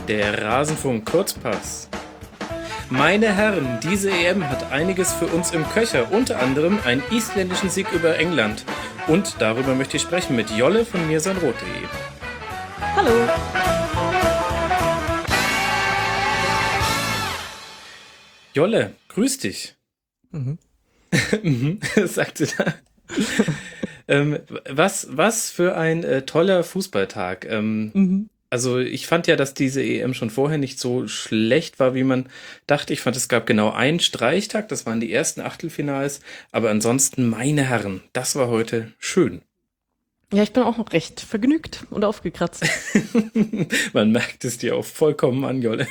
Der Rasenfunk Kurzpass. Meine Herren, diese EM hat einiges für uns im Köcher, unter anderem einen isländischen Sieg über England. Und darüber möchte ich sprechen mit Jolle von mirsanrot.de. Hallo. Jolle, grüß dich. Sagte da. Was für ein toller Fußballtag. Also ich fand ja, dass diese EM schon vorher nicht so schlecht war, wie man dachte. Ich fand, es gab genau einen Streichtag, das waren die ersten Achtelfinals. Aber ansonsten, meine Herren, das war heute schön. Ja, ich bin auch noch recht vergnügt und aufgekratzt. Man merkt es dir auch vollkommen an, Jolle.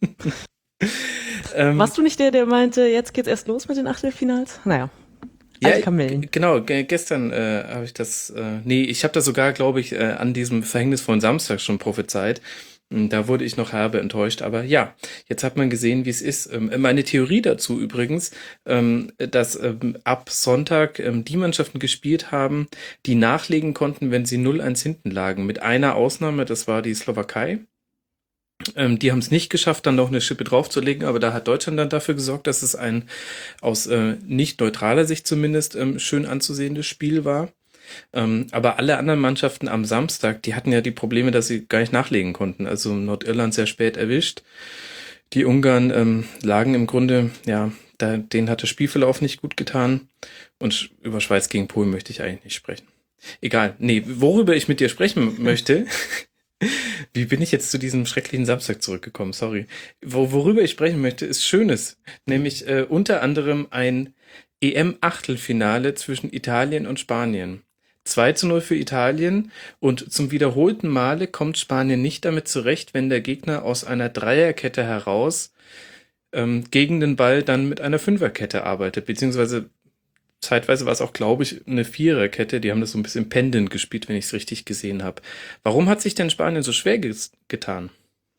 Warst du nicht der meinte, jetzt geht's erst los mit den Achtelfinals? Naja, alte Kamellen. Genau, gestern habe ich das, ich habe das sogar, glaube ich, an diesem verhängnisvollen Samstag schon prophezeit. Da wurde ich noch herbe enttäuscht, aber ja, jetzt hat man gesehen, wie es ist. Meine Theorie dazu übrigens, dass ab Sonntag die Mannschaften gespielt haben, die nachlegen konnten, wenn sie 0-1 hinten lagen. Mit einer Ausnahme, das war die Slowakei. Die haben es nicht geschafft, dann noch eine Schippe draufzulegen, aber da hat Deutschland dann dafür gesorgt, dass es ein aus nicht neutraler Sicht zumindest schön anzusehendes Spiel war. Aber alle anderen Mannschaften am Samstag, die hatten ja die Probleme, dass sie gar nicht nachlegen konnten. Also Nordirland sehr spät erwischt. Die Ungarn lagen im Grunde, ja, denen hat der Spielverlauf nicht gut getan. Und über Schweiz gegen Polen möchte ich eigentlich nicht sprechen. Egal, worüber ich mit dir sprechen möchte... Wie bin ich jetzt zu diesem schrecklichen Samstag zurückgekommen? Sorry. Worüber ich sprechen möchte, ist Schönes. Nämlich unter anderem ein EM-Achtelfinale zwischen Italien und Spanien. 2-0 für Italien und zum wiederholten Male kommt Spanien nicht damit zurecht, wenn der Gegner aus einer Dreierkette heraus gegen den Ball dann mit einer Fünferkette arbeitet, beziehungsweise zeitweise war es auch, glaube ich, eine Viererkette. Die haben das so ein bisschen pendelnd gespielt, wenn ich es richtig gesehen habe. Warum hat sich denn Spanien so schwer getan?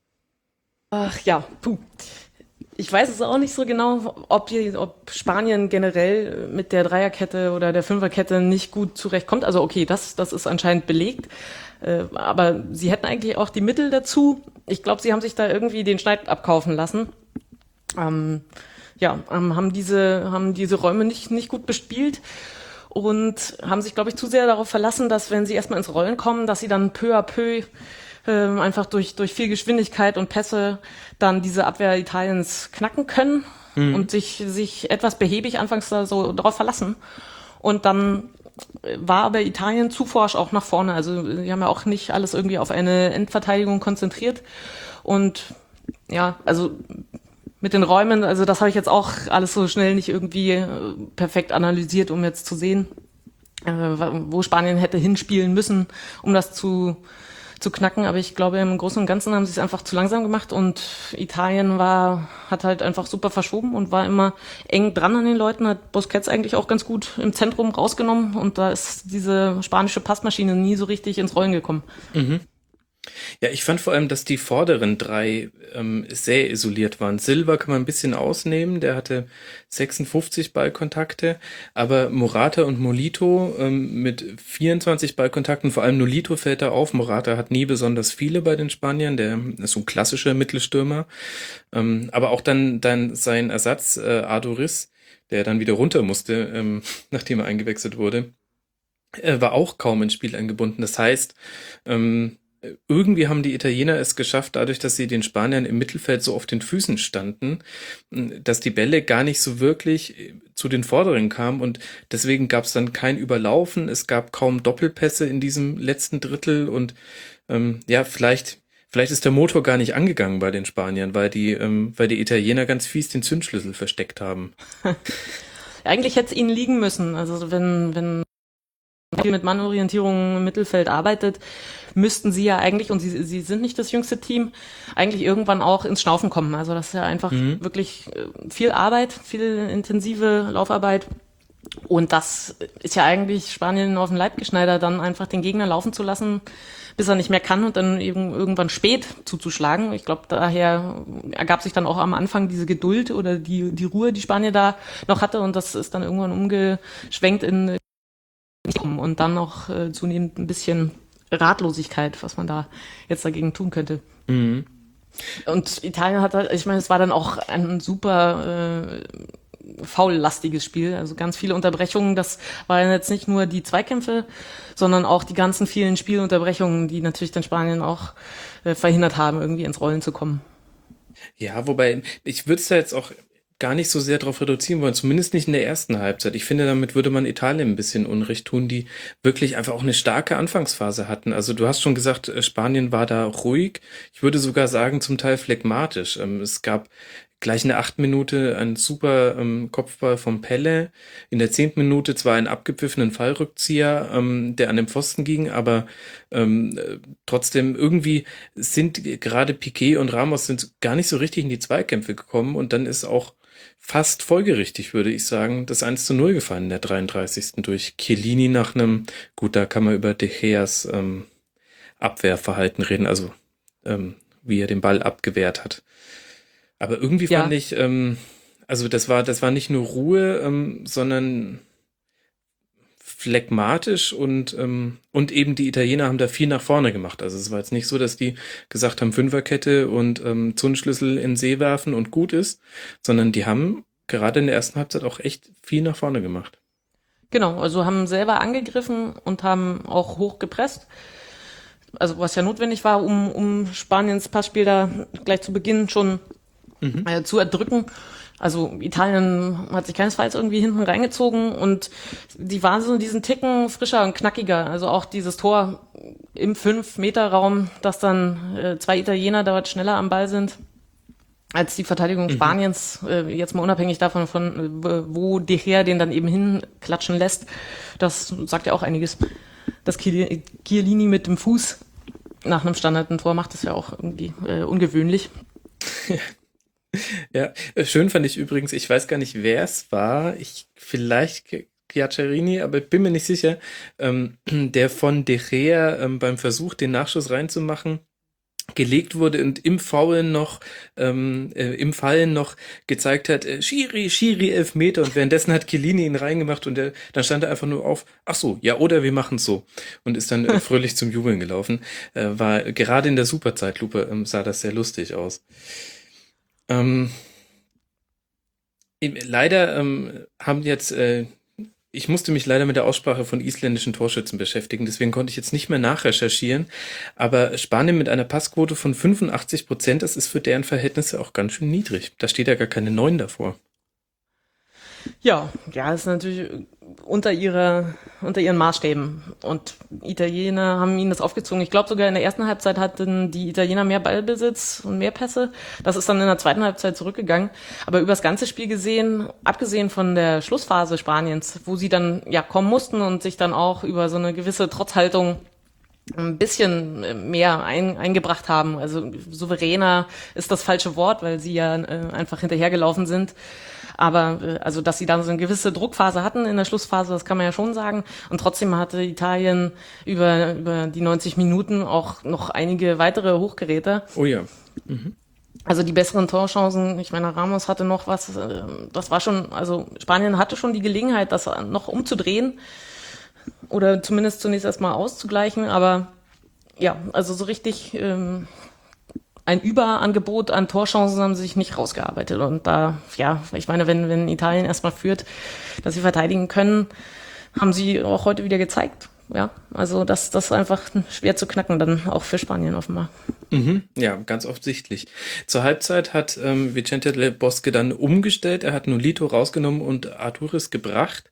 Ach ja, puh. Ich weiß es auch nicht so genau, ob Spanien generell mit der Dreierkette oder der Fünferkette nicht gut zurechtkommt. Also okay, das ist anscheinend belegt. Aber sie hätten eigentlich auch die Mittel dazu. Ich glaube, sie haben sich da irgendwie den Schneid abkaufen lassen. Haben diese Räume nicht gut bespielt und haben sich, glaube ich, zu sehr darauf verlassen, dass wenn sie erstmal ins Rollen kommen, dass sie dann peu à peu einfach durch viel Geschwindigkeit und Pässe dann diese Abwehr Italiens knacken können und sich etwas behäbig anfangs da so darauf verlassen. Und dann war aber Italien zu forsch auch nach vorne. Also sie haben ja auch nicht alles irgendwie auf eine Endverteidigung konzentriert. Und ja, also mit den Räumen, also das habe ich jetzt auch alles so schnell nicht irgendwie perfekt analysiert, um jetzt zu sehen, wo Spanien hätte hinspielen müssen, um das zu knacken. Aber ich glaube, im Großen und Ganzen haben sie es einfach zu langsam gemacht und Italien hat halt einfach super verschoben und war immer eng dran an den Leuten, hat Busquets eigentlich auch ganz gut im Zentrum rausgenommen und da ist diese spanische Passmaschine nie so richtig ins Rollen gekommen. Mhm. Ja, ich fand vor allem, dass die vorderen drei sehr isoliert waren. Silva kann man ein bisschen ausnehmen, der hatte 56 Ballkontakte, aber Morata und Nolito mit 24 Ballkontakten, vor allem Nolito fällt da auf. Morata hat nie besonders viele bei den Spaniern, der ist so ein klassischer Mittelstürmer. Aber auch dann sein Ersatz Aduriz, der dann wieder runter musste, nachdem er eingewechselt wurde, war auch kaum ins Spiel eingebunden. Das heißt, irgendwie haben die Italiener es geschafft, dadurch, dass sie den Spaniern im Mittelfeld so auf den Füßen standen, dass die Bälle gar nicht so wirklich zu den Vorderen kamen und deswegen gab es dann kein Überlaufen, es gab kaum Doppelpässe in diesem letzten Drittel und vielleicht ist der Motor gar nicht angegangen bei den Spaniern, weil die Italiener ganz fies den Zündschlüssel versteckt haben. Eigentlich hätte es ihnen liegen müssen. Also wenn viel mit Mannorientierung im Mittelfeld arbeitet, müssten sie ja eigentlich, und sie sind nicht das jüngste Team, eigentlich irgendwann auch ins Schnaufen kommen. Also das ist ja einfach wirklich viel Arbeit, viel intensive Laufarbeit. Und das ist ja eigentlich Spanien auf den Leib geschneidert, dann einfach den Gegner laufen zu lassen, bis er nicht mehr kann und dann eben irgendwann spät zuzuschlagen. Ich glaube, daher ergab sich dann auch am Anfang diese Geduld oder die Ruhe, die Spanien da noch hatte. Und das ist dann irgendwann umgeschwenkt in und dann noch zunehmend ein bisschen Ratlosigkeit, was man da jetzt dagegen tun könnte. Mhm. Und Italien hat halt, ich meine, es war dann auch ein super faullastiges Spiel, also ganz viele Unterbrechungen. Das waren jetzt nicht nur die Zweikämpfe, sondern auch die ganzen vielen Spielunterbrechungen, die natürlich dann Spanien auch verhindert haben, irgendwie ins Rollen zu kommen. Ja, wobei ich würde es da jetzt auch gar nicht so sehr darauf reduzieren wollen, zumindest nicht in der ersten Halbzeit. Ich finde, damit würde man Italien ein bisschen Unrecht tun, die wirklich einfach auch eine starke Anfangsphase hatten. Also du hast schon gesagt, Spanien war da ruhig. Ich würde sogar sagen, zum Teil phlegmatisch. Es gab gleich in der 8. Minute einen super Kopfball vom Pelle. In der 10. Minute zwar einen abgepfiffenen Fallrückzieher, der an den Pfosten ging, aber trotzdem irgendwie sind gerade Piqué und Ramos sind gar nicht so richtig in die Zweikämpfe gekommen und dann ist auch fast folgerichtig, würde ich sagen, das 1:0 gefallen in der 33. durch Chiellini nach einem, gut, da kann man über De Geas Abwehrverhalten reden, also wie er den Ball abgewehrt hat. Aber irgendwie fand Ja, ich, also das war nicht nur Ruhe, sondern phlegmatisch und eben die Italiener haben da viel nach vorne gemacht. Also es war jetzt nicht so, dass die gesagt haben, Fünferkette und Zungenschlüssel in den See werfen und gut ist, sondern die haben gerade in der ersten Halbzeit auch echt viel nach vorne gemacht. genau. Also haben selber angegriffen und haben auch hoch gepresst. Also was ja notwendig war, um Spaniens Passspiel da gleich zu Beginn schon Mhm. zu erdrücken. Also Italien hat sich keinesfalls irgendwie hinten reingezogen und die waren so diesen Ticken frischer und knackiger. Also auch dieses Tor im 5-Meter-Raum, dass dann zwei Italiener dort schneller am Ball sind als die Verteidigung Mhm. Spaniens, jetzt mal unabhängig davon, wo De Gea den dann eben hinklatschen lässt. Das sagt ja auch einiges. Dass Chiellini mit dem Fuß nach einem Standard-Tor macht, ist ja auch irgendwie ungewöhnlich. Ja, schön fand ich übrigens, ich weiß gar nicht, wer es war, vielleicht Chiacerini, aber ich bin mir nicht sicher, der von De Gea beim Versuch, den Nachschuss reinzumachen, gelegt wurde und im Fallen noch gezeigt hat, Schiri, Elfmeter und währenddessen hat Chiellini ihn reingemacht und dann stand er einfach nur auf, ach so, ja, oder wir machen so und ist dann fröhlich zum Jubeln gelaufen. War gerade in der Superzeitlupe sah das sehr lustig aus. Ähm, Leider haben jetzt, ich musste mich leider mit der Aussprache von isländischen Torschützen beschäftigen, deswegen konnte ich jetzt nicht mehr nachrecherchieren. Aber Spanien mit einer Passquote von 85%, das ist für deren Verhältnisse auch ganz schön niedrig. Da steht ja gar keine 9 davor. Ja, ja, das ist natürlich unter ihren Maßstäben. Und Italiener haben ihnen das aufgezogen. Ich glaube sogar in der ersten Halbzeit hatten die Italiener mehr Ballbesitz und mehr Pässe. Das ist dann in der zweiten Halbzeit zurückgegangen. Aber über das ganze Spiel gesehen, abgesehen von der Schlussphase Spaniens, wo sie dann ja kommen mussten und sich dann auch über so eine gewisse Trotzhaltung ein bisschen mehr eingebracht haben. Also souveräner ist das falsche Wort, weil sie ja einfach hinterhergelaufen sind. Aber also, dass sie dann so eine gewisse Druckphase hatten in der Schlussphase, das kann man ja schon sagen. Und trotzdem hatte Italien über die 90 Minuten auch noch einige weitere Hochgeräte. Oh ja. Mhm. Also die besseren Torchancen, ich meine, Ramos hatte noch was, das war schon, also Spanien hatte schon die Gelegenheit, das noch umzudrehen oder zumindest zunächst erstmal auszugleichen. Aber ja, also so richtig ein Überangebot an Torchancen haben sie sich nicht rausgearbeitet. Und da, ja, ich meine, wenn Italien erstmal führt, dass sie verteidigen können, haben sie auch heute wieder gezeigt. Ja, also das ist einfach schwer zu knacken, dann auch für Spanien offenbar. Mhm. Ja, ganz offensichtlich. Zur Halbzeit hat Vicente Del Bosque dann umgestellt. Er hat Nolito rausgenommen und Arturis gebracht.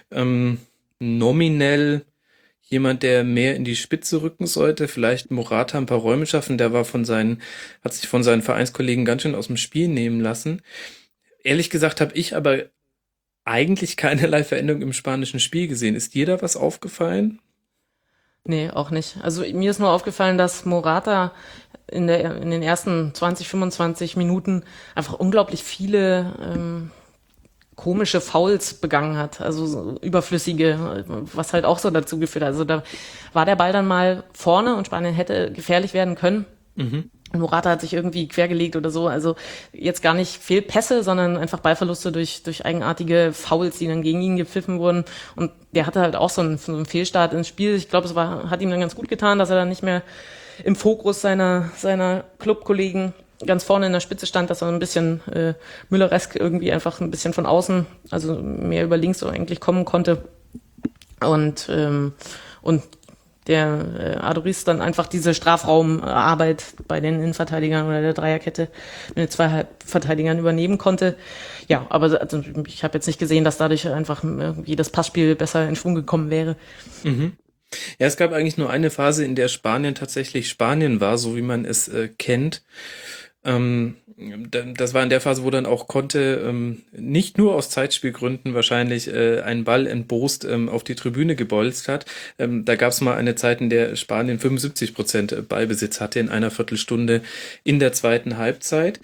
Nominell jemand, der mehr in die Spitze rücken sollte, vielleicht Morata ein paar Räume schaffen, hat sich von seinen Vereinskollegen ganz schön aus dem Spiel nehmen lassen. Ehrlich gesagt habe ich aber eigentlich keinerlei Veränderung im spanischen Spiel gesehen. Ist dir da was aufgefallen? Nee, auch nicht. Also mir ist nur aufgefallen, dass Morata in den ersten 20, 25 Minuten einfach unglaublich viele komische Fouls begangen hat, also so überflüssige, was halt auch so dazu geführt hat. Also da war der Ball dann mal vorne und Spanien hätte gefährlich werden können. Mhm. Morata hat sich irgendwie quergelegt oder so. Also jetzt gar nicht Fehlpässe, sondern einfach Ballverluste durch eigenartige Fouls, die dann gegen ihn gepfiffen wurden. Und der hatte halt auch so einen Fehlstart ins Spiel. Ich glaube, hat ihm dann ganz gut getan, dass er dann nicht mehr im Fokus seiner Clubkollegen ganz vorne in der Spitze stand, dass er ein bisschen Mülleresk irgendwie einfach ein bisschen von außen, also mehr über links eigentlich kommen konnte. Und der Adoris dann einfach diese Strafraumarbeit bei den Innenverteidigern oder der Dreierkette mit den zwei Verteidigern übernehmen konnte. Ja, aber also ich habe jetzt nicht gesehen, dass dadurch einfach irgendwie das Passspiel besser in Schwung gekommen wäre. Mhm. Ja, es gab eigentlich nur eine Phase, in der Spanien tatsächlich Spanien war, so wie man es kennt. Das war in der Phase, wo dann auch Conte nicht nur aus Zeitspielgründen wahrscheinlich einen Ball entbost auf die Tribüne gebolzt hat. Da gab es mal eine Zeit, in der Spanien 75% Ballbesitz hatte in einer Viertelstunde in der zweiten Halbzeit.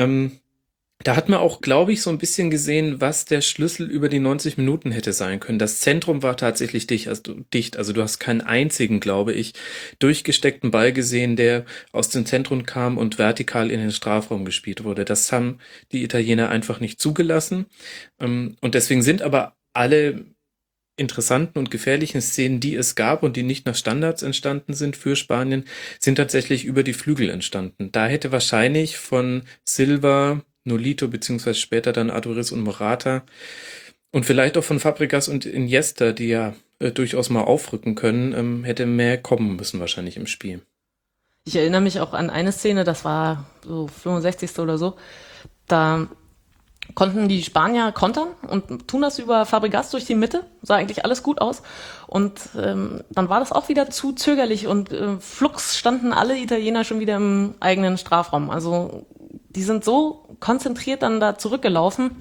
Da hat man auch, glaube ich, so ein bisschen gesehen, was der Schlüssel über die 90 Minuten hätte sein können. Das Zentrum war tatsächlich dicht. Also du hast keinen einzigen, glaube ich, durchgesteckten Ball gesehen, der aus dem Zentrum kam und vertikal in den Strafraum gespielt wurde. Das haben die Italiener einfach nicht zugelassen. Und deswegen sind aber alle interessanten und gefährlichen Szenen, die es gab und die nicht nach Standards entstanden sind für Spanien, sind tatsächlich über die Flügel entstanden. Da hätte wahrscheinlich von Silva, Nolito, beziehungsweise später dann Adoris und Morata und vielleicht auch von Fabregas und Iniesta, die ja durchaus mal aufrücken können, hätte mehr kommen müssen wahrscheinlich im Spiel. Ich erinnere mich auch an eine Szene, das war so 65. oder so, da konnten die Spanier kontern und tun das über Fabregas durch die Mitte, sah eigentlich alles gut aus und dann war das auch wieder zu zögerlich und flugs standen alle Italiener schon wieder im eigenen Strafraum, also die sind so konzentriert dann da zurückgelaufen,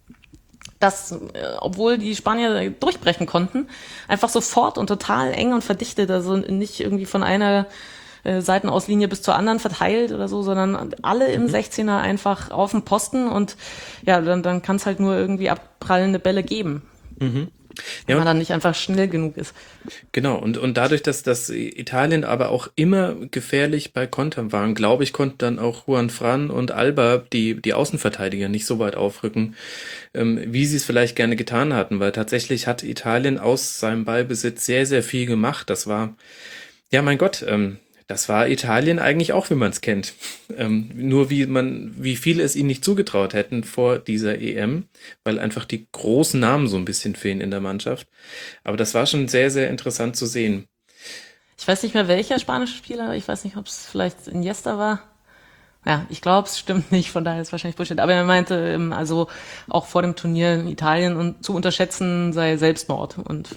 dass, obwohl die Spanier durchbrechen konnten, einfach sofort und total eng und verdichtet, also nicht irgendwie von einer Seitenauslinie bis zur anderen verteilt oder so, sondern alle im 16er einfach auf dem Posten und ja, dann kann es halt nur irgendwie abprallende Bälle geben. Mhm. Wenn Ja, man dann nicht einfach schnell genug ist. genau, und dadurch, dass Italien aber auch immer gefährlich bei Kontern waren, glaube ich, konnten dann auch Juan Fran und Alba, die Außenverteidiger, nicht so weit aufrücken, wie sie es vielleicht gerne getan hatten, weil tatsächlich hat Italien aus seinem Ballbesitz sehr, sehr viel gemacht. Das war, ja mein Gott, das war Italien eigentlich auch, wie man es kennt. Nur wie viele es ihnen nicht zugetraut hätten vor dieser EM, weil einfach die großen Namen so ein bisschen fehlen in der Mannschaft. Aber das war schon sehr, sehr interessant zu sehen. Ich weiß nicht mehr, welcher spanische Spieler, ich weiß nicht, ob es vielleicht Iniesta war. Ja, ich glaube, es stimmt nicht, von daher ist es wahrscheinlich Bullshit. Aber er meinte, also auch vor dem Turnier Italien und zu unterschätzen sei Selbstmord. Und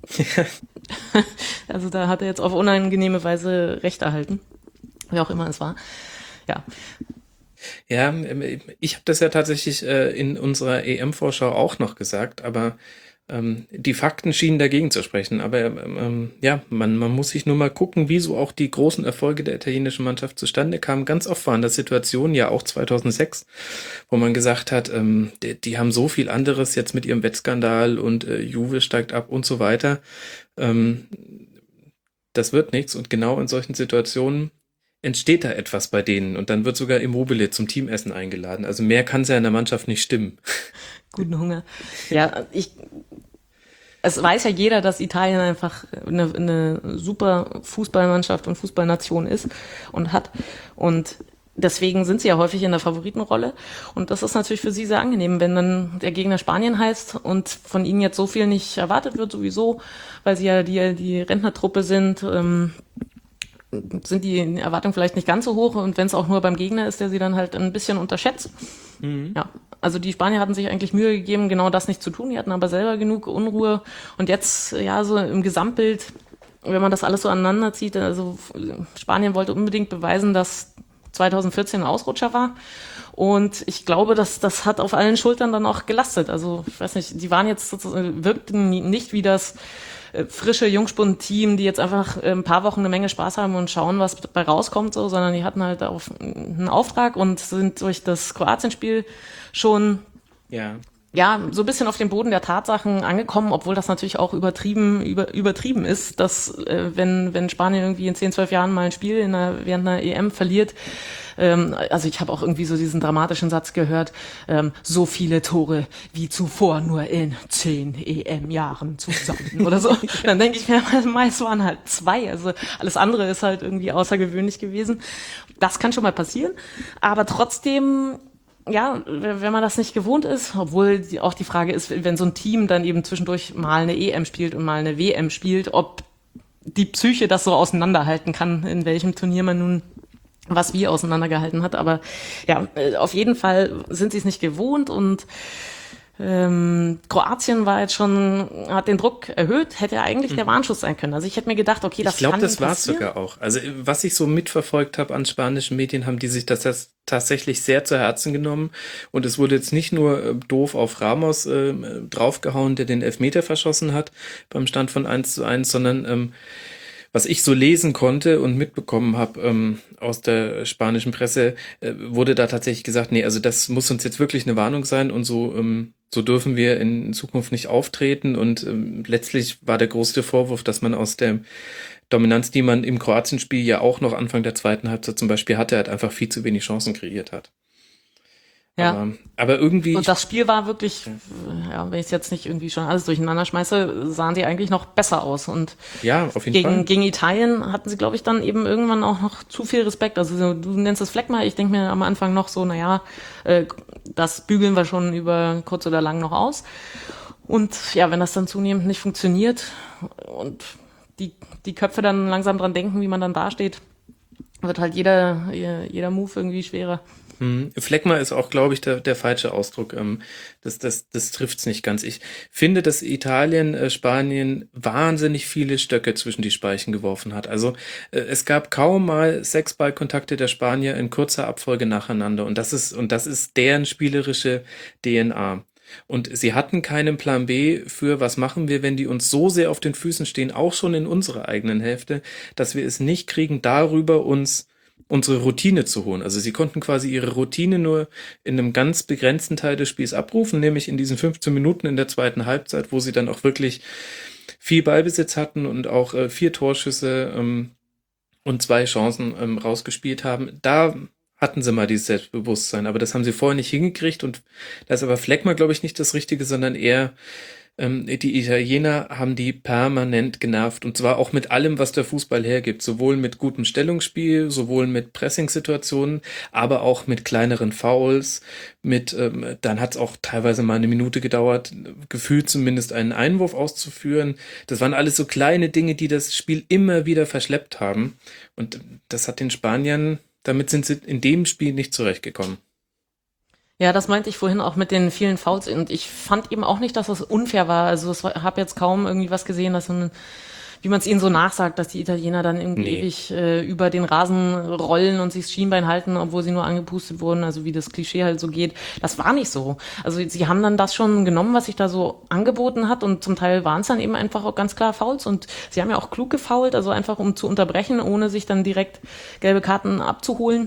also da hat er jetzt auf unangenehme Weise Recht erhalten, wie auch immer es war. Ja, Ja, ich habe das ja tatsächlich in unserer EM-Vorschau auch noch gesagt, aber die Fakten schienen dagegen zu sprechen. Aber ja, man muss sich nur mal gucken, wieso auch die großen Erfolge der italienischen Mannschaft zustande kamen. Ganz oft waren das Situationen, ja auch 2006, wo man gesagt hat, die haben so viel anderes jetzt mit ihrem Wettskandal und Juve steigt ab und so weiter. Ähm, Das wird nichts und genau in solchen Situationen entsteht da etwas bei denen und dann wird sogar Immobile zum Teamessen eingeladen. Also mehr kann es ja in der Mannschaft nicht stimmen. guten Hunger. Ja, es weiß ja jeder, dass Italien einfach eine super Fußballmannschaft und Fußballnation ist und hat. Und deswegen sind sie ja häufig in der Favoritenrolle. Und das ist natürlich für sie sehr angenehm, wenn dann der Gegner Spanien heißt und von ihnen jetzt so viel nicht erwartet wird sowieso, weil sie ja die Rentnertruppe sind, sind die Erwartungen vielleicht nicht ganz so hoch. Und wenn es auch nur beim Gegner ist, der sie dann halt ein bisschen unterschätzt. Ja, also die Spanier hatten sich eigentlich Mühe gegeben, genau das nicht zu tun. Die hatten aber selber genug Unruhe. Und jetzt, ja, so im Gesamtbild, wenn man das alles so aneinander zieht, also Spanien wollte unbedingt beweisen, dass 2014 ein Ausrutscher war. Und ich glaube, das hat auf allen Schultern dann auch gelastet. Also ich weiß nicht, die waren jetzt sozusagen, wirkten nicht wie das frische Jungspund-Team, die jetzt einfach ein paar Wochen eine Menge Spaß haben und schauen, was dabei rauskommt, so, sondern die hatten halt einen Auftrag und sind durch das Kroatien-Spiel schon Ja. ja, so ein bisschen auf den Boden der Tatsachen angekommen, obwohl das natürlich auch übertrieben ist, dass wenn Spanien irgendwie in 10, 12 Jahren mal ein Spiel während einer EM verliert, also ich habe auch irgendwie so diesen dramatischen Satz gehört, so viele Tore wie zuvor nur in 10 EM-Jahren zusammen oder so. Dann denke ich mir, meist waren halt 2, also alles andere ist halt irgendwie außergewöhnlich gewesen. Das kann schon mal passieren, aber trotzdem, ja, wenn man das nicht gewohnt ist, obwohl auch die Frage ist, wenn so ein Team dann eben zwischendurch mal eine EM spielt und mal eine WM spielt, ob die Psyche das so auseinanderhalten kann, in welchem Turnier man nun was wie auseinandergehalten hat. Aber ja, auf jeden Fall sind sie es nicht gewohnt und Kroatien war jetzt schon, hat den Druck erhöht, hätte ja eigentlich der Warnschuss sein können. Also ich hätte mir gedacht, okay, das Ich glaube, kann das war es passieren. sogar auch. Also was ich so mitverfolgt habe an spanischen Medien, haben die sich das tatsächlich sehr zu Herzen genommen. Und es wurde jetzt nicht nur doof auf Ramos draufgehauen, der den Elfmeter verschossen hat beim Stand von 1:1, sondern was ich so lesen konnte und mitbekommen habe aus der spanischen Presse, wurde da tatsächlich gesagt, nee, also das muss uns jetzt wirklich eine Warnung sein und so dürfen wir in Zukunft nicht auftreten. Und letztlich war der größte Vorwurf, dass man aus der Dominanz, die man im Kroatien-Spiel ja auch noch Anfang der zweiten Halbzeit zum Beispiel hatte, halt einfach viel zu wenig Chancen kreiert hat. Ja. Aber irgendwie, Und das Spiel war wirklich, ja, wenn ich jetzt nicht irgendwie schon alles durcheinander schmeiße, sahen die eigentlich noch besser aus. Und ja, auf jeden Fall. gegen Italien hatten sie, glaube ich, dann eben irgendwann auch noch zu viel Respekt. Also du nennst es Fleckma, ich denke mir am Anfang noch so, naja, das bügeln wir schon über kurz oder lang noch aus. Und ja, wenn das dann zunehmend nicht funktioniert und die Köpfe dann langsam dran denken, wie man dann dasteht, wird halt jeder Move irgendwie schwerer. Phlegma ist auch, glaube ich, der falsche Ausdruck. Das trifft's nicht ganz. Ich finde, dass Italien, Spanien wahnsinnig viele Stöcke zwischen die Speichen geworfen hat. Also es gab kaum mal 6 Ballkontakte der Spanier in kurzer Abfolge nacheinander. Und das ist deren spielerische DNA. Und sie hatten keinen Plan B für, was machen wir, wenn die uns so sehr auf den Füßen stehen, auch schon in unserer eigenen Hälfte, dass wir es nicht kriegen, darüber uns unsere Routine zu holen. Also sie konnten quasi ihre Routine nur in einem ganz begrenzten Teil des Spiels abrufen, nämlich in diesen 15 Minuten in der zweiten Halbzeit, wo sie dann auch wirklich viel Ballbesitz hatten und auch 4 Torschüsse und 2 Chancen rausgespielt haben. Da hatten sie mal dieses Selbstbewusstsein, aber das haben sie vorher nicht hingekriegt und da ist aber Fleckma, glaube ich, nicht das Richtige, sondern eher die Italiener haben die permanent genervt und zwar auch mit allem, was der Fußball hergibt, sowohl mit gutem Stellungsspiel, sowohl mit Pressingsituationen, aber auch mit kleineren Fouls, dann hat es auch teilweise mal eine Minute gedauert, gefühlt zumindest einen Einwurf auszuführen. Das waren alles so kleine Dinge, die das Spiel immer wieder verschleppt haben und das hat den Spaniern, damit sind sie in dem Spiel nicht zurechtgekommen. Ja, das meinte ich vorhin auch mit den vielen Fouls und ich fand eben auch nicht, dass das unfair war. Also ich habe jetzt kaum irgendwie was gesehen, dass wie man es ihnen so nachsagt, dass die Italiener dann irgendwie Nee. ewig über den Rasen rollen und sich das Schienbein halten, obwohl sie nur angepustet wurden, also wie das Klischee halt so geht. Das war nicht so. Also sie haben dann das schon genommen, was sich da so angeboten hat und zum Teil waren es dann eben einfach auch ganz klar Fouls und sie haben ja auch klug gefoult, also einfach um zu unterbrechen, ohne sich dann direkt gelbe Karten abzuholen.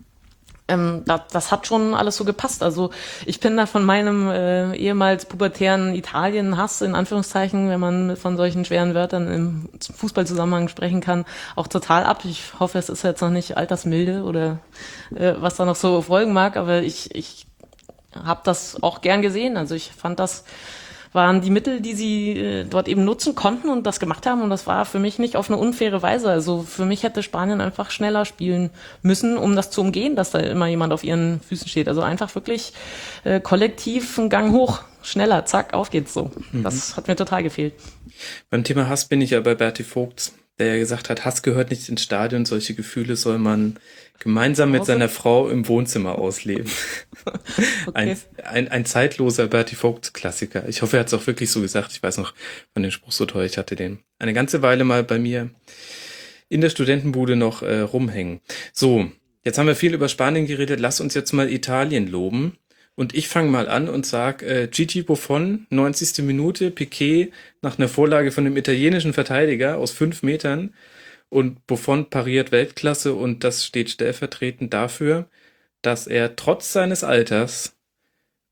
Das hat schon alles so gepasst. Also ich bin da von meinem ehemals pubertären Italien-Hass, in Anführungszeichen, wenn man von solchen schweren Wörtern im Fußballzusammenhang sprechen kann, auch total ab. Ich hoffe, es ist jetzt noch nicht altersmilde oder was da noch so folgen mag, aber ich habe das auch gern gesehen. Also ich fand, das waren die Mittel, die sie dort eben nutzen konnten und das gemacht haben. Und das war für mich nicht auf eine unfaire Weise. Also für mich hätte Spanien einfach schneller spielen müssen, um das zu umgehen, dass da immer jemand auf ihren Füßen steht. Also einfach wirklich kollektiv einen Gang hoch, schneller, zack, auf geht's so. Das hat mir total gefehlt. Beim Thema Hass bin ich ja bei Berti Vogt, der ja gesagt hat, Hass gehört nicht ins Stadion, solche Gefühle soll man gemeinsam mit seiner Frau im Wohnzimmer ausleben. Okay. Ein zeitloser Berti Vogt-Klassiker. Ich hoffe, er hat es auch wirklich so gesagt. Ich weiß noch von dem Spruch so toll. Ich hatte den eine ganze Weile mal bei mir in der Studentenbude noch rumhängen. So, jetzt haben wir viel über Spanien geredet. Lass uns jetzt mal Italien loben. Und ich fange mal an und sag, Gigi Buffon, 90. Minute, Piqué nach einer Vorlage von einem italienischen Verteidiger aus 5 Metern und Buffon pariert Weltklasse und das steht stellvertretend dafür, dass er trotz seines Alters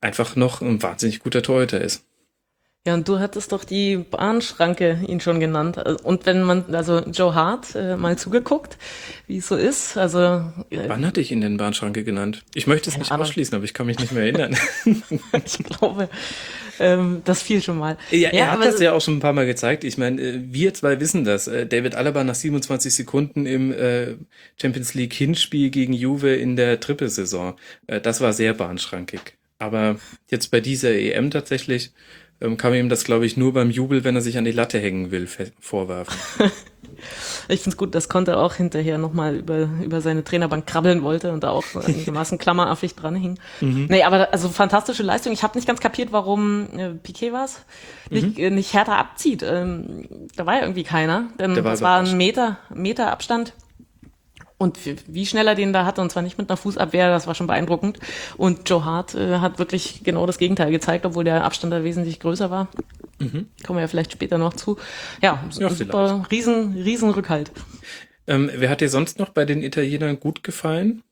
einfach noch ein wahnsinnig guter Torhüter ist. Ja, und du hattest doch die Bahnschranke ihn schon genannt. Und wenn man, also Joe Hart, mal zugeguckt, wie es so ist, also Wann hatte ich ihn denn Bahnschranke genannt? Ich möchte es keine nicht Ahnung, ausschließen, aber ich kann mich nicht mehr erinnern. ich glaube, das fiel schon mal. Ja, er Ja, hat aber das ja auch schon ein paar Mal gezeigt. Ich meine, wir zwei wissen das. David Alaba nach 27 Sekunden im Champions League Hinspiel gegen Juve in der Trippelsaison. Das war sehr bahnschrankig. Aber jetzt bei dieser EM tatsächlich kann man ihm das, glaube ich, nur beim Jubel, wenn er sich an die Latte hängen will, vorwerfen. ich finde es gut, dass Conte auch hinterher nochmal über seine Trainerbank krabbeln wollte und da auch so einigermaßen klammeraffig dran hing. Nee, aber also fantastische Leistung. Ich habe nicht ganz kapiert, warum Piqué war's nicht härter abzieht. Da war ja irgendwie keiner, denn Der war das war überrascht. ein Meter Abstand. Und wie schnell er den da hatte, und zwar nicht mit einer Fußabwehr, das war schon beeindruckend. Und Joe Hart hat wirklich genau das Gegenteil gezeigt, obwohl der Abstand da wesentlich größer war. Kommen wir ja vielleicht später noch zu. Ja, Ja, super, riesen Rückhalt. Wer hat dir sonst noch bei den Italienern gut gefallen?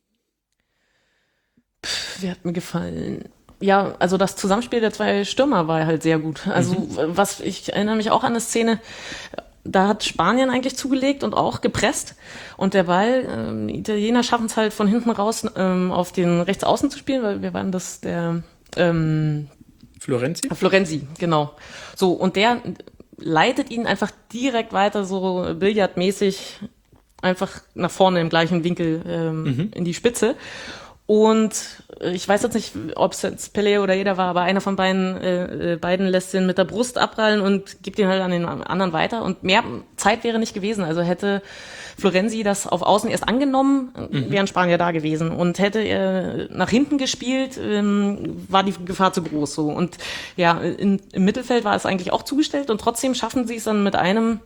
Wer hat mir gefallen? Ja, also das Zusammenspiel der zwei Stürmer war halt sehr gut. Also ich erinnere mich auch an eine Szene, da hat Spanien eigentlich zugelegt und auch gepresst. Und der Ball, die Italiener schaffen es halt von hinten raus auf den Rechtsaußen zu spielen, weil wir waren das der Florenzi? Florenzi, genau. So, und der leitet ihn einfach direkt weiter, so billardmäßig, einfach nach vorne im gleichen Winkel in die Spitze. Und ich weiß jetzt nicht, ob es jetzt Pelé oder jeder war, aber einer von beiden lässt den mit der Brust abprallen und gibt ihn halt an den anderen weiter. Und mehr Zeit wäre nicht gewesen. Also hätte Florenzi das auf Außen erst angenommen, wären Spanier da gewesen. Und hätte er nach hinten gespielt, war die Gefahr zu groß. So. Und ja, im Mittelfeld war es eigentlich auch zugestellt und trotzdem schaffen sie es dann mit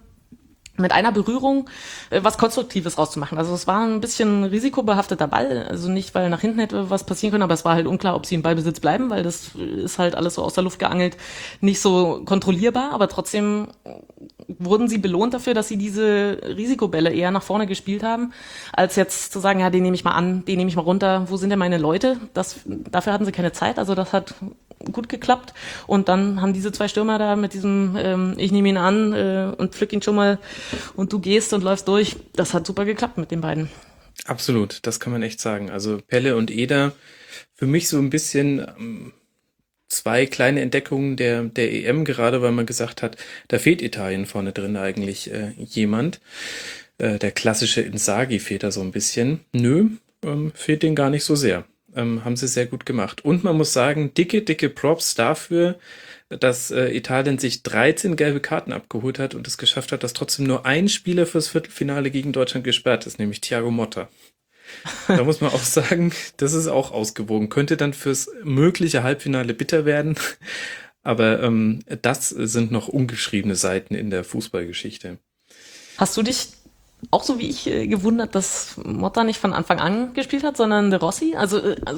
einer Berührung was Konstruktives rauszumachen. Also es war ein bisschen risikobehafteter Ball, also nicht, weil nach hinten hätte was passieren können, aber es war halt unklar, ob sie im Ballbesitz bleiben, weil das ist halt alles so aus der Luft geangelt, nicht so kontrollierbar, aber trotzdem wurden sie belohnt dafür, dass sie diese Risikobälle eher nach vorne gespielt haben, als jetzt zu sagen, ja, den nehme ich mal an, den nehme ich mal runter, wo sind denn meine Leute? Dafür hatten sie keine Zeit, also das hat gut geklappt. Und dann haben diese zwei Stürmer da mit diesem ich nehme ihn an und pflück ihn schon mal und du gehst und läufst durch. Das hat super geklappt mit den beiden. Absolut, das kann man echt sagen. Also Pelle und Eder, für mich so ein bisschen zwei kleine Entdeckungen der EM, gerade weil man gesagt hat, da fehlt Italien vorne drin eigentlich jemand. Der klassische Inzaghi fehlt da so ein bisschen. Nö, fehlt den gar nicht so sehr. Haben sie sehr gut gemacht. Und man muss sagen, dicke Props dafür, dass Italien sich 13 gelbe Karten abgeholt hat und es geschafft hat, dass trotzdem nur ein Spieler fürs Viertelfinale gegen Deutschland gesperrt ist, nämlich Thiago Motta. Da muss man auch sagen, das ist auch ausgewogen. Könnte dann fürs mögliche Halbfinale bitter werden, aber das sind noch ungeschriebene Seiten in der Fußballgeschichte. Hast du dich auch so wie ich gewundert, dass Motta nicht von Anfang an gespielt hat, sondern De Rossi? Also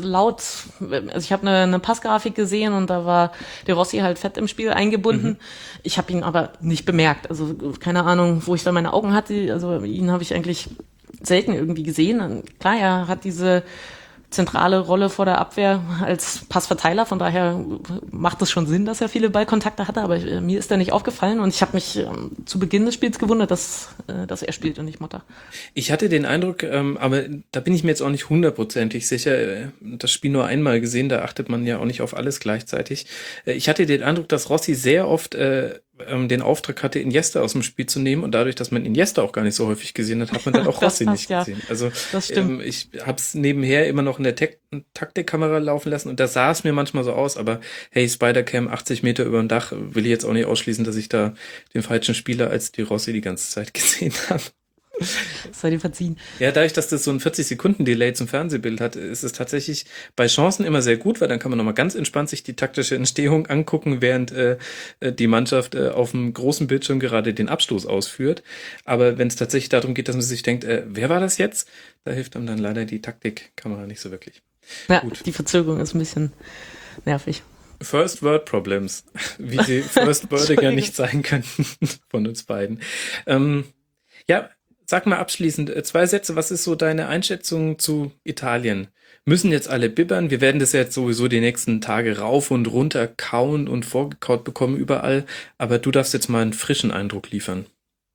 ich habe eine Passgrafik gesehen und da war De Rossi halt fett im Spiel eingebunden. Ich habe ihn aber nicht bemerkt. Also keine Ahnung, wo ich da meine Augen hatte. Also ihn habe ich eigentlich selten irgendwie gesehen. Und klar, er hat diese zentrale Rolle vor der Abwehr als Passverteiler. Von daher macht es schon Sinn, dass er viele Ballkontakte hatte, aber mir ist er nicht aufgefallen und ich habe mich zu Beginn des Spiels gewundert, dass er spielt und nicht Motta. Ich hatte den Eindruck, aber da bin ich mir jetzt auch nicht hundertprozentig sicher, das Spiel nur einmal gesehen, da achtet man ja auch nicht auf alles gleichzeitig. Ich hatte den Eindruck, dass Rossi sehr oft den Auftrag hatte, Iniesta aus dem Spiel zu nehmen und dadurch, dass man Iniesta auch gar nicht so häufig gesehen hat, hat man dann auch Rossi nicht gesehen. Also das stimmt. ich habe es nebenher immer noch in der Taktikkamera laufen lassen und da sah es mir manchmal so aus, aber hey, Spider-Cam 80 Meter über dem Dach, will ich jetzt auch nicht ausschließen, dass ich da den falschen Spieler als die Rossi die ganze Zeit gesehen habe. Sei dir verziehen. Ja, dadurch, dass das so ein 40-Sekunden-Delay zum Fernsehbild hat, ist es tatsächlich bei Chancen immer sehr gut, weil dann kann man nochmal ganz entspannt sich die taktische Entstehung angucken, während die Mannschaft auf dem großen Bildschirm gerade den Abstoß ausführt. Aber wenn es tatsächlich darum geht, dass man sich denkt, wer war das jetzt? Da hilft einem dann leider die Taktikkamera nicht so wirklich. Ja, Gut. die Verzögerung ist ein bisschen nervig. First Word Problems, wie sie First Wordiger nicht sein könnten von uns beiden. Ja, sag mal abschließend 2 Sätze. Was ist so deine Einschätzung zu Italien? müssen jetzt alle bibbern. Wir werden das jetzt sowieso die nächsten Tage rauf und runter kauen und vorgekaut bekommen überall. Aber du darfst jetzt mal einen frischen Eindruck liefern.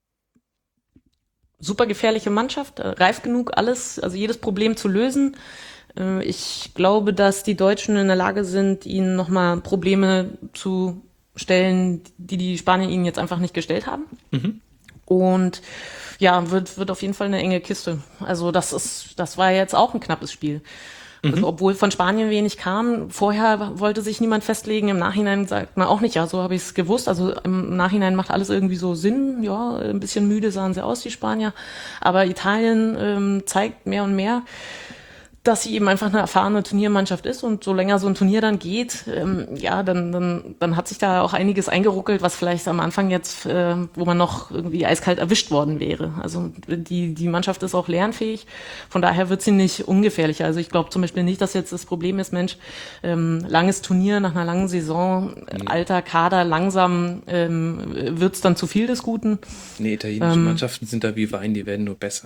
Super gefährliche Mannschaft, reif genug, alles, also jedes Problem zu lösen. Ich glaube, dass die Deutschen in der Lage sind, ihnen nochmal Probleme zu stellen, die Spanier ihnen jetzt einfach nicht gestellt haben. Und ja, wird auf jeden Fall eine enge Kiste. Also das war jetzt auch ein knappes Spiel. Also obwohl von Spanien wenig kam, vorher wollte sich niemand festlegen, im Nachhinein sagt man auch nicht, ja, so habe ich es gewusst. Also im Nachhinein macht alles irgendwie so Sinn, ja, ein bisschen müde sahen sie aus, die Spanier. Aber Italien zeigt mehr und mehr, dass sie eben einfach eine erfahrene Turniermannschaft ist und so länger so ein Turnier dann geht, ja, dann hat sich da auch einiges eingeruckelt, was vielleicht am Anfang jetzt, wo man noch irgendwie eiskalt erwischt worden wäre. Also die Mannschaft ist auch lernfähig, von daher wird sie nicht ungefährlicher. Also ich glaube zum Beispiel nicht, dass jetzt das Problem ist, Mensch, langes Turnier nach einer langen Saison, alter Kader, langsam wird's dann zu viel des Guten. Nee, italienische Mannschaften sind da wie Wein, die werden nur besser.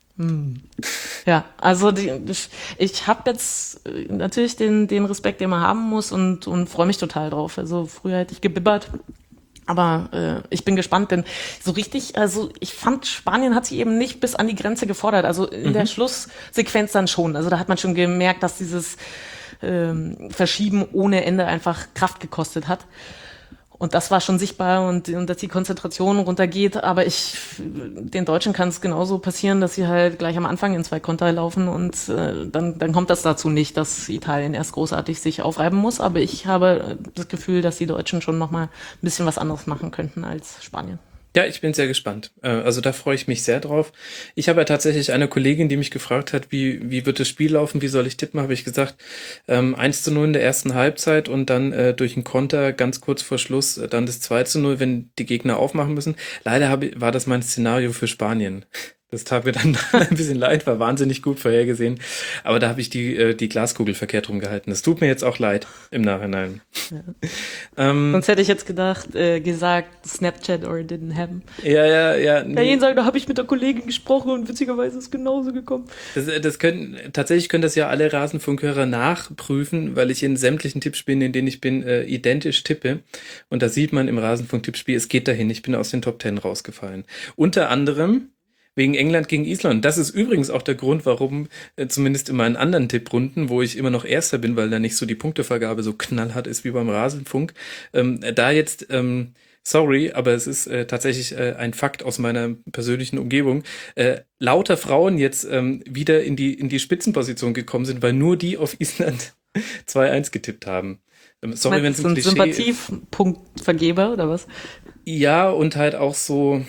Ja, also ich habe jetzt natürlich den Respekt, den man haben muss und freue mich total drauf. Also früher hätte ich gebibbert, aber ich bin gespannt, denn so richtig, also ich fand, Spanien hat sich eben nicht bis an die Grenze gefordert. Also in der Schlusssequenz dann schon. Also da hat man schon gemerkt, dass dieses Verschieben ohne Ende einfach Kraft gekostet hat. Und das war schon sichtbar und dass die Konzentration runtergeht. Aber den Deutschen kann es genauso passieren, dass sie halt gleich am Anfang in 2 Konter laufen und dann kommt das dazu nicht, dass Italien erst großartig sich aufreiben muss. Aber ich habe das Gefühl, dass die Deutschen schon nochmal ein bisschen was anderes machen könnten als Spanien. Ja, ich bin sehr gespannt. Also da freue ich mich sehr drauf. Ich habe ja tatsächlich eine Kollegin, die mich gefragt hat, wie wird das Spiel laufen, wie soll ich tippen, habe ich gesagt, 1:0 in der ersten Halbzeit und dann durch einen Konter ganz kurz vor Schluss dann das 2:0, wenn die Gegner aufmachen müssen. Leider war das mein Szenario für Spanien. Das tat mir dann ein bisschen leid, war wahnsinnig gut vorhergesehen. Aber da habe ich die Glaskugel verkehrt rumgehalten. Das tut mir jetzt auch leid im Nachhinein. Ja. Sonst hätte ich jetzt gesagt, Snapchat or it didn't happen. Ja. Nee. Ja, sagen, da habe ich mit der Kollegin gesprochen und witzigerweise ist genauso gekommen. Tatsächlich können das ja alle Rasenfunkhörer nachprüfen, weil ich in sämtlichen Tippspielen, in denen ich bin, identisch tippe. Und da sieht man im Rasenfunk-Tippspiel, es geht dahin. Ich bin aus den Top 10 rausgefallen. Unter anderem wegen England gegen Island. Das ist übrigens auch der Grund, warum zumindest in meinen anderen Tipprunden, wo ich immer noch Erster bin, weil da nicht so die Punktevergabe so knallhart ist wie beim Rasenfunk, da jetzt, sorry, aber es ist tatsächlich ein Fakt aus meiner persönlichen Umgebung, lauter Frauen jetzt wieder in die Spitzenposition gekommen sind, weil nur die auf Island 2:1 getippt haben. Sorry, wenn es ein Klischee ist. Sympathiepunktvergeber oder was? Ja, und halt auch so,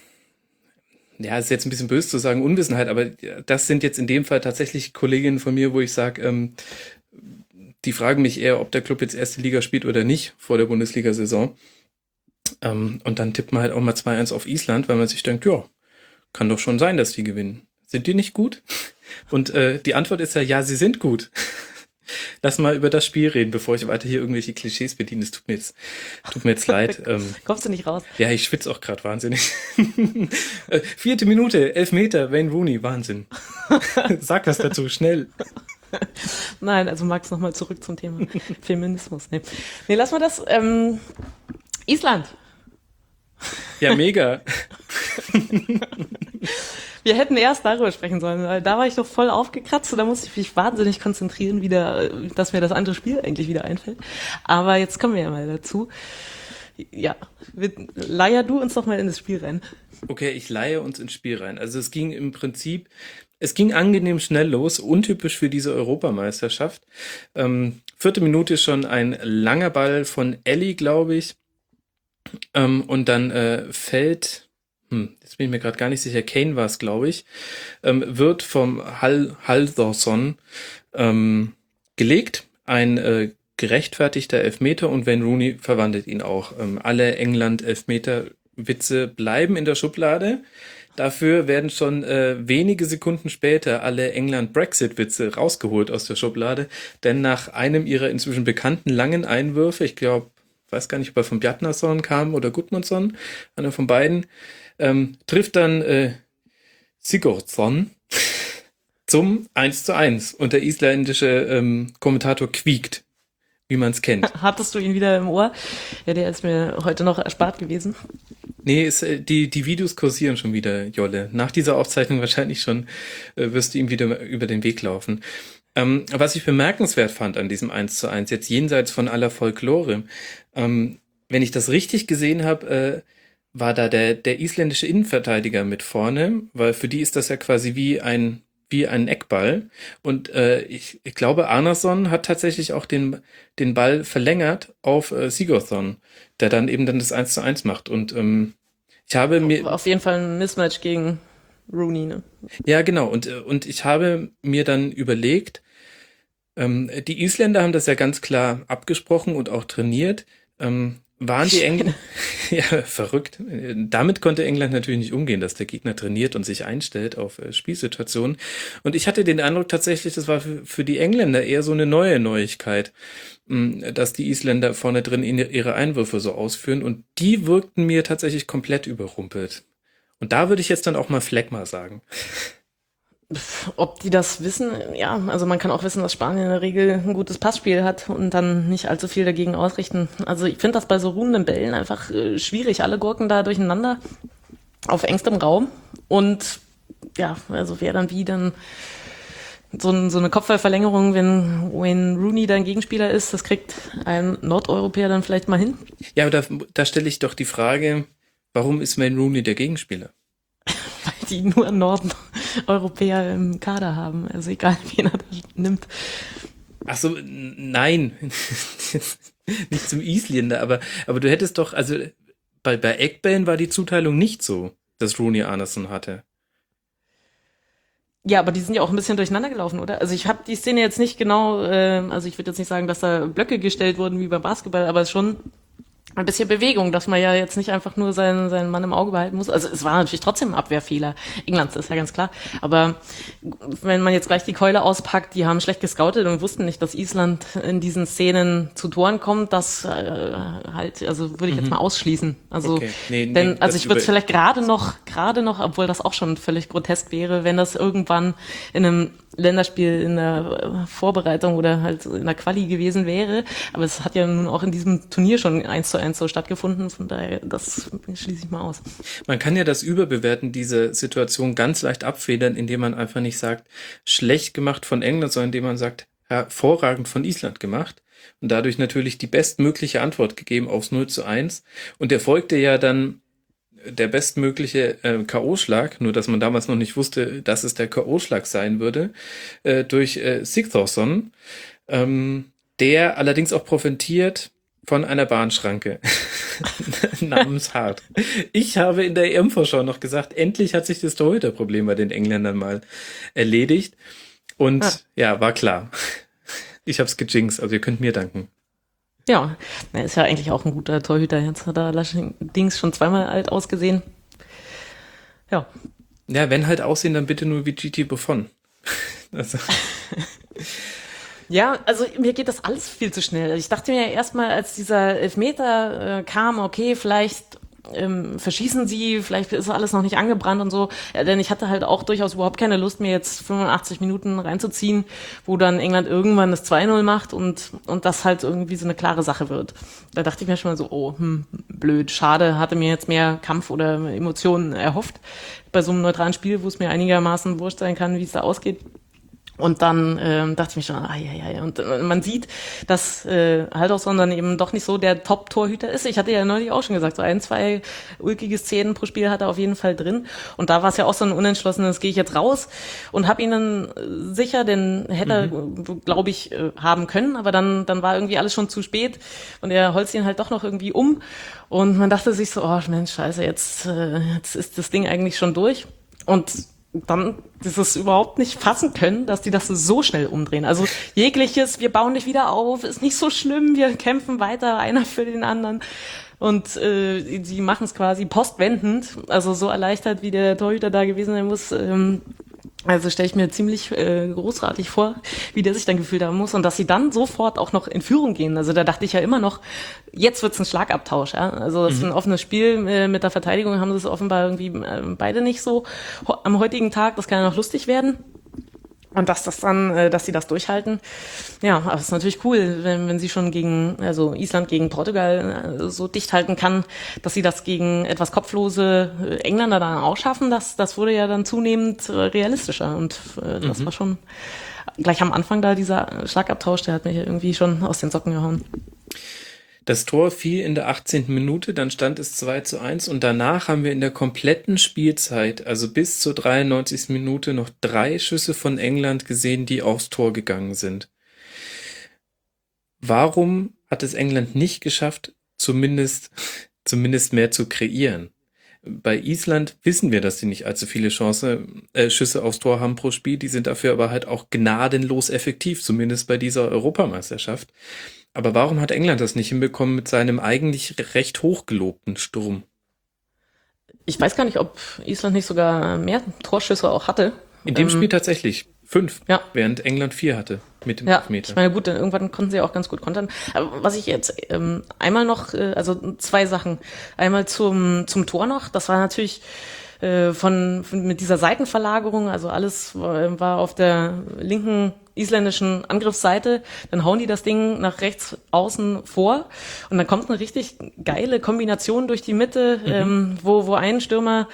ja, ist jetzt ein bisschen böse zu sagen, Unwissenheit, aber das sind jetzt in dem Fall tatsächlich Kolleginnen von mir, wo ich sage, die fragen mich eher, ob der Club jetzt erste Liga spielt oder nicht vor der Bundesliga-Saison. Und dann tippt man halt auch mal 2:1 auf Island, weil man sich denkt, ja, kann doch schon sein, dass die gewinnen. Sind die nicht gut? Und die Antwort ist ja, sie sind gut. Lass mal über das Spiel reden, bevor ich weiter hier irgendwelche Klischees bediene. Es tut mir jetzt leid. Kommst du nicht raus? Ja, ich schwitze auch gerade wahnsinnig. 4. Minute, 11 Meter, Wayne Rooney, Wahnsinn. Sag was dazu, schnell. Nein, also Max, nochmal zurück zum Thema Feminismus. Nee, lass mal das. Island. Ja, mega. Wir hätten erst darüber sprechen sollen, weil da war ich doch voll aufgekratzt und da musste ich mich wahnsinnig konzentrieren, dass mir das andere Spiel eigentlich wieder einfällt. Aber jetzt kommen wir ja mal dazu. Ja, leier du uns doch mal in das Spiel rein. Okay, ich leihe uns ins Spiel rein. Also es ging angenehm schnell los, untypisch für diese Europameisterschaft. 4. Minute schon ein langer Ball von Ellie, glaube ich. Und dann fällt, jetzt bin ich mir gerade gar nicht sicher, Kane war es, glaube ich, wird vom Halldórsson gelegt, ein gerechtfertigter Elfmeter und Wayne Rooney verwandelt ihn auch. Alle England-Elfmeter-Witze bleiben in der Schublade. Dafür werden schon wenige Sekunden später alle England-Brexit-Witze rausgeholt aus der Schublade, denn nach einem ihrer inzwischen bekannten langen Einwürfe, ich glaube, weiß gar nicht, ob er von Bjarnason kam oder Gudmundsson, einer von beiden, trifft dann Sigurdsson zum 1:1 und der isländische Kommentator quiekt, wie man es kennt. Hattest du ihn wieder im Ohr? Ja, der ist mir heute noch erspart gewesen. Nee, die Videos kursieren schon wieder, Jolle. Nach dieser Aufzeichnung wahrscheinlich schon wirst du ihm wieder über den Weg laufen. Was ich bemerkenswert fand an diesem 1:1, jetzt jenseits von aller Folklore, wenn ich das richtig gesehen habe, war da der isländische Innenverteidiger mit vorne, weil für die ist das ja quasi wie ein Eckball. Und ich glaube, Arnason hat tatsächlich auch den Ball verlängert auf Sigurðsson, der dann eben das 1:1 macht. Und ich habe mir... Auf jeden Fall ein Mismatch gegen Rooney, ne? Ja, genau. Und ich habe mir dann überlegt, die Isländer haben das ja ganz klar abgesprochen und auch trainiert. Waren die Engländer... Ja, verrückt. Damit konnte England natürlich nicht umgehen, dass der Gegner trainiert und sich einstellt auf Spielsituationen. Und ich hatte den Eindruck tatsächlich, das war für die Engländer eher so eine neue Neuigkeit, dass die Isländer vorne drin ihre Einwürfe so ausführen. Und die wirkten mir tatsächlich komplett überrumpelt. Und da würde ich jetzt dann auch mal Phlegma sagen. Ob die das wissen, ja, also man kann auch wissen, dass Spanien in der Regel ein gutes Passspiel hat und dann nicht allzu viel dagegen ausrichten. Also ich finde das bei so ruhenden Bällen einfach schwierig. Alle Gurken da durcheinander auf engstem Raum und ja, also wer dann wie dann so eine Kopfballverlängerung, wenn Wayne Rooney dein Gegenspieler ist, das kriegt ein Nordeuropäer dann vielleicht mal hin. Ja, aber da stelle ich doch die Frage, warum ist Wayne Rooney der Gegenspieler? Weil die nur Nordeuropäer im Kader haben. Also egal, wen er da nimmt. Ach so, nein. Nicht zum Isländer, aber du hättest doch, also bei Eckbällen war die Zuteilung nicht so, dass Rooney Arnason hatte. Ja, aber die sind ja auch ein bisschen durcheinander gelaufen, oder? Also ich habe die Szene jetzt nicht genau, also ich würde jetzt nicht sagen, dass da Blöcke gestellt wurden wie beim Basketball, aber es ist schon ein bisschen Bewegung, dass man ja jetzt nicht einfach nur seinen Mann im Auge behalten muss. Also es war natürlich trotzdem ein Abwehrfehler Englands, ist ja ganz klar. Aber wenn man jetzt gleich die Keule auspackt, die haben schlecht gescoutet und wussten nicht, dass Island in diesen Szenen zu Toren kommt, das halt, also würde ich jetzt mal ausschließen. Also okay. denn, also ich würde es vielleicht gerade noch, obwohl das auch schon völlig grotesk wäre, wenn das irgendwann in einem Länderspiel in der Vorbereitung oder halt in der Quali gewesen wäre. Aber es hat ja nun auch in diesem Turnier schon 1:1 so stattgefunden. Von daher, das schließe ich mal aus. Man kann ja das Überbewerten dieser Situation ganz leicht abfedern, indem man einfach nicht sagt, schlecht gemacht von England, sondern indem man sagt, hervorragend von Island gemacht. Und dadurch natürlich die bestmögliche Antwort gegeben aufs 0:1. Und der folgte ja dann der bestmögliche K.O.-Schlag, nur dass man damals noch nicht wusste, dass es der K.O.-Schlag sein würde, durch Sigurðsson, der allerdings auch profitiert von einer Bahnschranke namens Hart. Ich habe in der EM-Vorschau noch gesagt, endlich hat sich das Torhüterproblem bei den Engländern mal erledigt. Und ja, war klar. Ich hab's gejinxt, also ihr könnt mir danken. Ja, er ist ja eigentlich auch ein guter Torhüter. Jetzt hat er allerdings schon zweimal alt ausgesehen. Ja. Ja, wenn halt aussehen, dann bitte nur wie Gigi Buffon. Also. Ja, also mir geht das alles viel zu schnell. Ich dachte mir erstmal, als dieser Elfmeter kam, okay, vielleicht verschießen sie, vielleicht ist alles noch nicht angebrannt und so, ja, denn ich hatte halt auch durchaus überhaupt keine Lust, mir jetzt 85 Minuten reinzuziehen, wo dann England irgendwann das 2:0 macht und das halt irgendwie so eine klare Sache wird. Da dachte ich mir schon mal so, oh, blöd, schade, hatte mir jetzt mehr Kampf oder Emotionen erhofft bei so einem neutralen Spiel, wo es mir einigermaßen wurscht sein kann, wie es da ausgeht. Und dann dachte ich mir schon, und man sieht, dass Halldórsson dann eben doch nicht so der Top-Torhüter ist. Ich hatte ja neulich auch schon gesagt, so 1-2 ulkige Szenen pro Spiel hat er auf jeden Fall drin. Und da war es ja auch so ein unentschlossenes, gehe ich jetzt raus und habe ihn dann sicher, den hätte er, glaube ich, haben können. Aber dann war irgendwie alles schon zu spät und er holzt ihn halt doch noch irgendwie um. Und man dachte sich so, oh Mensch, scheiße, jetzt ist das Ding eigentlich schon durch. Und dann dieses überhaupt nicht fassen können, dass die das so schnell umdrehen. Also jegliches, wir bauen dich wieder auf, ist nicht so schlimm, wir kämpfen weiter, einer für den anderen. Und sie machen es quasi postwendend, also so erleichtert, wie der Torhüter da gewesen sein muss. Also stelle ich mir ziemlich großartig vor, wie der sich dann gefühlt haben muss und dass sie dann sofort auch noch in Führung gehen. Also da dachte ich ja immer noch, jetzt wird's ein Schlagabtausch. Ja? Also das ist ein offenes Spiel mit der Verteidigung, haben sie es offenbar irgendwie beide nicht so am heutigen Tag. Das kann ja noch lustig werden. Und dass sie das durchhalten. Ja, aber es ist natürlich cool, wenn sie schon also Island gegen Portugal so dicht halten kann, dass sie das gegen etwas kopflose Engländer dann auch schaffen. Das wurde ja dann zunehmend realistischer. Und das war schon gleich am Anfang da dieser Schlagabtausch, der hat mich irgendwie schon aus den Socken gehauen. Das Tor fiel in der 18. Minute, dann stand es 2:1 und danach haben wir in der kompletten Spielzeit, also bis zur 93. Minute, noch 3 Schüsse von England gesehen, die aufs Tor gegangen sind. Warum hat es England nicht geschafft, zumindest mehr zu kreieren? Bei Island wissen wir, dass sie nicht allzu viele Schüsse aufs Tor haben pro Spiel, die sind dafür aber halt auch gnadenlos effektiv, zumindest bei dieser Europameisterschaft. Aber warum hat England das nicht hinbekommen mit seinem eigentlich recht hochgelobten Sturm? Ich weiß gar nicht, ob Island nicht sogar mehr Torschüsse auch hatte. In dem Spiel tatsächlich 5, ja. Während England 4 hatte mit dem Elfmeter. Ich meine, gut, dann irgendwann konnten sie auch ganz gut kontern. Aber was ich jetzt einmal noch, also 2 Sachen. Einmal zum Tor noch, das war natürlich mit dieser Seitenverlagerung, also alles war auf der linken isländischen Angriffsseite, dann hauen die das Ding nach rechts außen vor und dann kommt eine richtig geile Kombination durch die Mitte, wo ein Stürmer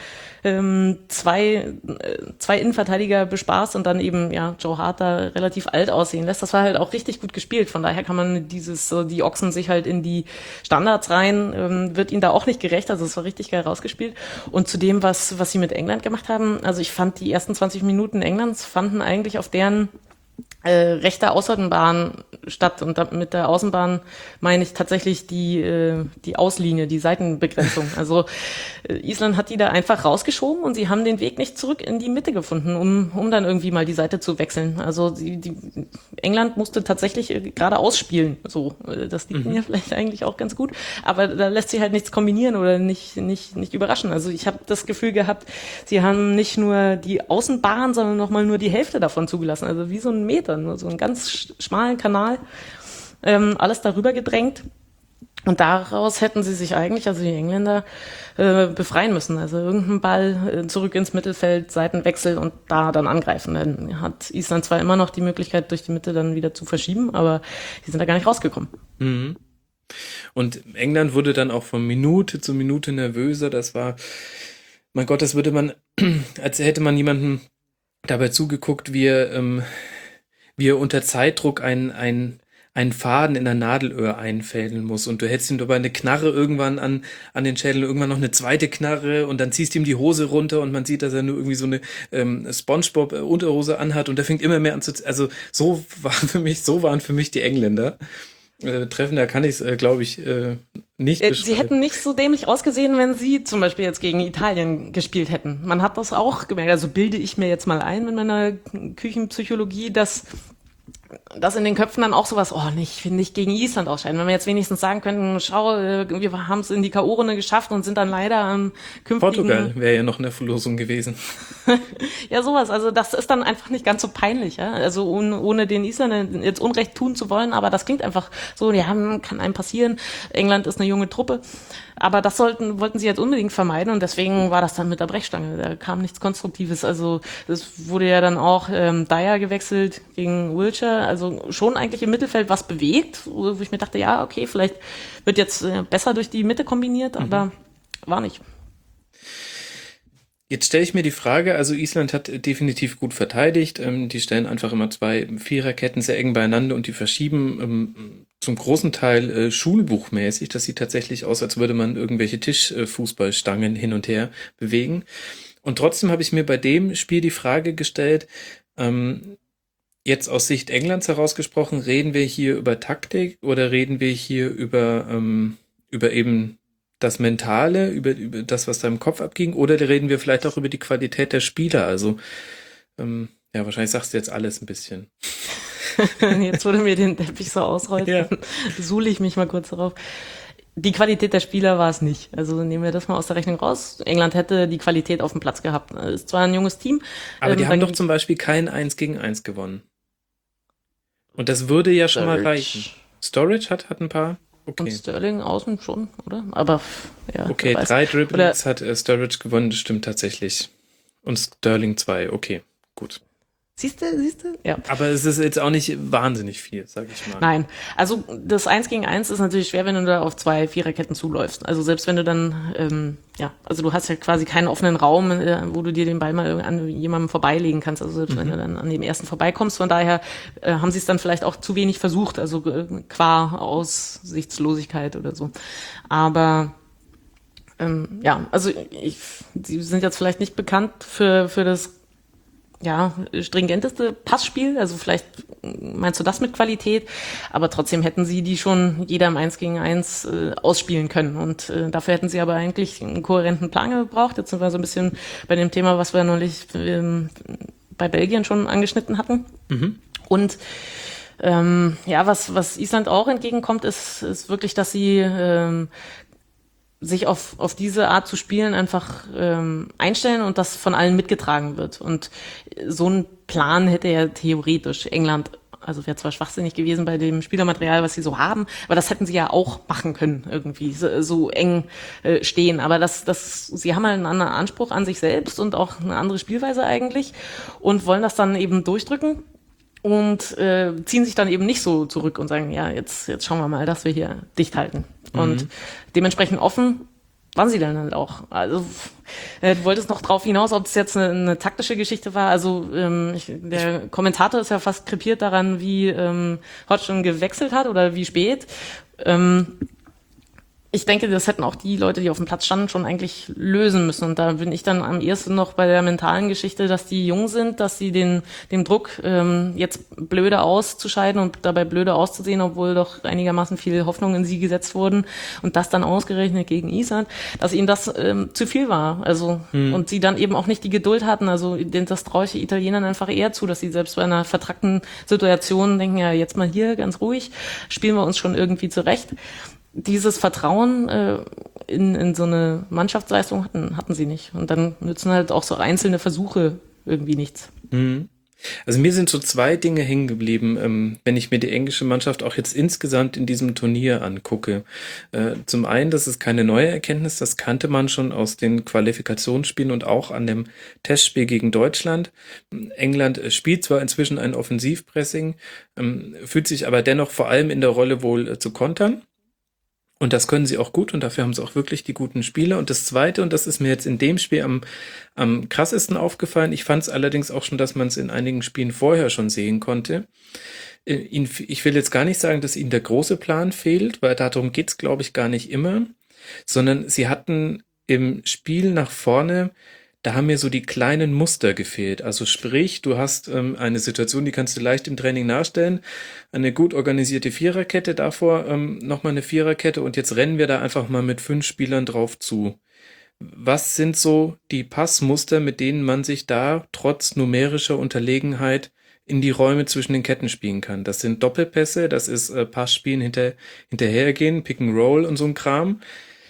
zwei Innenverteidiger bespaßt und dann eben Joe Hart da relativ alt aussehen lässt. Das war halt auch richtig gut gespielt. Von daher kann man die Ochsen sich halt in die Standards rein, wird ihnen da auch nicht gerecht. Also es war richtig geil rausgespielt. Und zu dem, was sie mit England gemacht haben, also ich fand die ersten 20 Minuten Englands fanden eigentlich auf deren rechter Außenbahn statt und mit der Außenbahn meine ich tatsächlich die Auslinie, die Seitenbegrenzung. Also Island hat die da einfach rausgeschoben und sie haben den Weg nicht zurück in die Mitte gefunden, um dann irgendwie mal die Seite zu wechseln. Also England musste tatsächlich gerade ausspielen. So, das liegt mir vielleicht eigentlich auch ganz gut, aber da lässt sich halt nichts kombinieren oder nicht überraschen. Also ich habe das Gefühl gehabt, sie haben nicht nur die Außenbahn, sondern nochmal nur die Hälfte davon zugelassen. Also wie so ein Meter, nur so einen ganz schmalen Kanal, alles darüber gedrängt. Und daraus hätten sie sich eigentlich, also die Engländer, befreien müssen. Also irgendein Ball zurück ins Mittelfeld, Seitenwechsel und da dann angreifen. Dann hat Island zwar immer noch die Möglichkeit, durch die Mitte dann wieder zu verschieben, aber die sind da gar nicht rausgekommen. Mhm. Und England wurde dann auch von Minute zu Minute nervöser. Das war, mein Gott, das würde man, als hätte man jemanden dabei zugeguckt, wie er unter Zeitdruck einen Faden in der Nadelöhr einfädeln muss und du hältst ihm dabei eine Knarre irgendwann an den Schädel, irgendwann noch eine zweite Knarre und dann ziehst du ihm die Hose runter und man sieht, dass er nur irgendwie so eine SpongeBob-Unterhose anhat und der fängt immer mehr an zu, also so waren für mich die Engländer. Treffender kann ich es, glaube ich, nicht beschreiben. Sie hätten nicht so dämlich ausgesehen, wenn sie zum Beispiel jetzt gegen Italien gespielt hätten. Man hat das auch gemerkt, also bilde ich mir jetzt mal ein in meiner Küchenpsychologie, dass in den Köpfen dann auch sowas, nicht gegen Island ausscheiden. Wenn wir jetzt wenigstens sagen könnten, schau, wir haben es in die K.O.-Runde geschafft und sind dann leider am künftigen... Portugal wäre ja noch eine Verlosung gewesen. Ja, sowas. Also das ist dann einfach nicht ganz so peinlich. Ja? Also ohne den Isländern jetzt Unrecht tun zu wollen, aber das klingt einfach so, kann einem passieren. England ist eine junge Truppe. Aber das wollten sie jetzt unbedingt vermeiden und deswegen war das dann mit der Brechstange. Da kam nichts Konstruktives. Also es wurde ja dann auch Dyer gewechselt gegen Wiltshire. Also schon eigentlich im Mittelfeld was bewegt, wo ich mir dachte, ja, okay, vielleicht wird jetzt besser durch die Mitte kombiniert, aber war nicht. Jetzt stelle ich mir die Frage, also Island hat definitiv gut verteidigt, die stellen einfach immer 2 Viererketten sehr eng beieinander und die verschieben zum großen Teil schulbuchmäßig. Das sieht tatsächlich aus, als würde man irgendwelche Tischfußballstangen hin und her bewegen. Und trotzdem habe ich mir bei dem Spiel die Frage gestellt, jetzt aus Sicht Englands herausgesprochen, reden wir hier über Taktik oder reden wir hier über eben das Mentale, über das, was da im Kopf abging, oder reden wir vielleicht auch über die Qualität der Spieler? Also, wahrscheinlich sagst du jetzt alles ein bisschen. Jetzt, wo du mir den Teppich so ausrollst, suhle ich mich mal kurz darauf. Die Qualität der Spieler war es nicht. Also nehmen wir das mal aus der Rechnung raus. England hätte die Qualität auf dem Platz gehabt. Ist zwar ein junges Team. Aber die haben doch zum Beispiel kein 1-gegen-1 gewonnen. Und das würde ja schon mal reichen. Sturridge hat ein paar. Okay. Und Sterling außen schon, oder? Aber ja. Okay, 3 Dribblings hat Sturridge gewonnen, das stimmt tatsächlich. Und Sterling 2, okay, gut. Siehst du? Ja. Aber es ist jetzt auch nicht wahnsinnig viel, sag ich mal. Nein, also das 1 gegen 1 ist natürlich schwer, wenn du da auf 2 Viererketten zuläufst. Also selbst wenn du dann, also du hast ja quasi keinen offenen Raum, wo du dir den Ball mal an jemandem vorbeilegen kannst. Also selbst wenn du dann an dem ersten vorbeikommst. Von daher haben sie es dann vielleicht auch zu wenig versucht, also qua Aussichtslosigkeit oder so. Aber also sie sind jetzt vielleicht nicht bekannt für das stringenteste Passspiel, also vielleicht meinst du das mit Qualität, aber trotzdem hätten sie die schon jeder im 1 gegen 1 ausspielen können und dafür hätten sie aber eigentlich einen kohärenten Plan gebraucht. Jetzt sind wir so ein bisschen bei dem Thema, was wir neulich bei Belgien schon angeschnitten hatten. Und was Island auch entgegenkommt, ist wirklich, dass sie sich auf diese Art zu spielen einfach einstellen und das von allen mitgetragen wird. Und so ein Plan hätte ja theoretisch England, also wäre zwar schwachsinnig gewesen bei dem Spielermaterial, was sie so haben, aber das hätten sie ja auch machen können, irgendwie so eng stehen. Aber sie haben halt einen anderen Anspruch an sich selbst und auch eine andere Spielweise eigentlich und wollen das dann eben durchdrücken. Und ziehen sich dann eben nicht so zurück und sagen, ja, jetzt schauen wir mal, dass wir hier dicht halten. Und dementsprechend offen waren sie dann halt auch. Also du wolltest noch drauf hinaus, ob es jetzt eine taktische Geschichte war. Also der Kommentator ist ja fast krepiert daran, wie Hodgson gewechselt hat oder wie spät. Ich denke, das hätten auch die Leute, die auf dem Platz standen, schon eigentlich lösen müssen. Und da bin ich dann am ehesten noch bei der mentalen Geschichte, dass die jung sind, dass sie dem Druck, jetzt blöde auszuscheiden und dabei blöde auszusehen, obwohl doch einigermaßen viel Hoffnung in sie gesetzt wurden und das dann ausgerechnet gegen Island, dass ihnen das zu viel war. Also und sie dann eben auch nicht die Geduld hatten. Also das traue ich Italienern einfach eher zu, dass sie selbst bei einer vertrackten Situation denken, ja, jetzt mal hier ganz ruhig, spielen wir uns schon irgendwie zurecht. Dieses Vertrauen in so eine Mannschaftsleistung hatten sie nicht. Und dann nützen halt auch so einzelne Versuche irgendwie nichts. Also mir sind so 2 Dinge hängen geblieben, wenn ich mir die englische Mannschaft auch jetzt insgesamt in diesem Turnier angucke. Zum einen, das ist keine neue Erkenntnis, das kannte man schon aus den Qualifikationsspielen und auch an dem Testspiel gegen Deutschland. England spielt zwar inzwischen ein Offensivpressing, fühlt sich aber dennoch vor allem in der Rolle wohl zu kontern. Und das können sie auch gut und dafür haben sie auch wirklich die guten Spieler. Und das Zweite, und das ist mir jetzt in dem Spiel am krassesten aufgefallen, ich fand es allerdings auch schon, dass man es in einigen Spielen vorher schon sehen konnte. Ich will jetzt gar nicht sagen, dass ihnen der große Plan fehlt, weil darum geht's, glaube ich, gar nicht immer, sondern sie hatten im Spiel nach vorne, da haben mir so die kleinen Muster gefehlt. Also sprich, du hast eine Situation, die kannst du leicht im Training nachstellen, eine gut organisierte Viererkette, davor nochmal eine Viererkette und jetzt rennen wir da einfach mal mit 5 Spielern drauf zu. Was sind so die Passmuster, mit denen man sich da trotz numerischer Unterlegenheit in die Räume zwischen den Ketten spielen kann? Das sind Doppelpässe, das ist Passspielen hinterhergehen, Pick and Roll und so ein Kram.